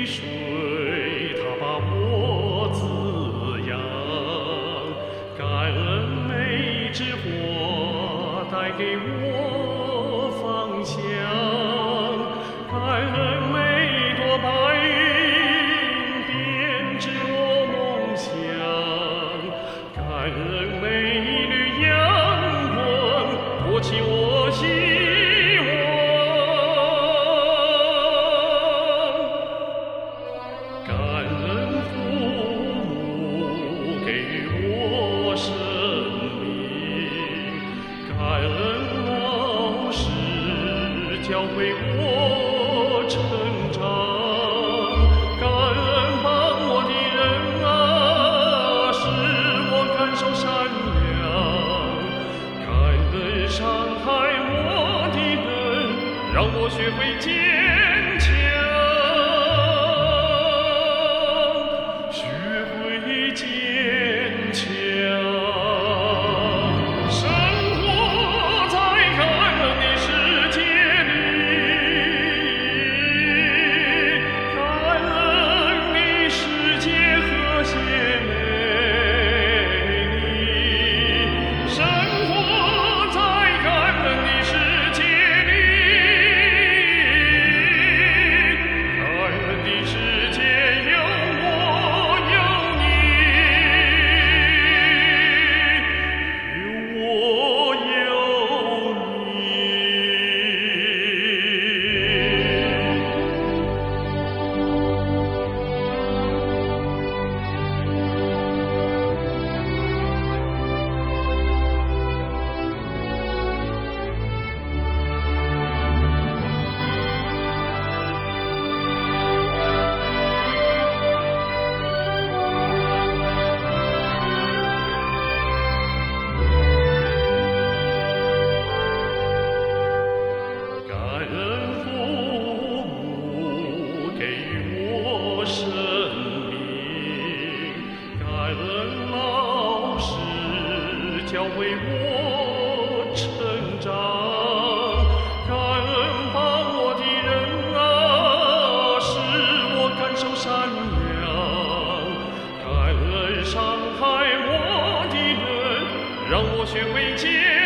水，它把我滋养。感恩每枝花带给我芳香，感恩每朵白云编织我梦想，感恩每一缕阳光托起我希感恩父母给予我生命，感恩老师教会我成长，感恩帮我的人啊，使我感受善良，感恩伤害我的人，让我学会坚强。坚强，生活在感恩的世界里，感恩的世界和谐美丽。生活在感恩的世界里，感恩的世界有我有你。感恩父母给予我生命，感恩老师教会我成长，感恩帮我的人啊，使我感受善良，感恩伤害我的人，让我学会坚强。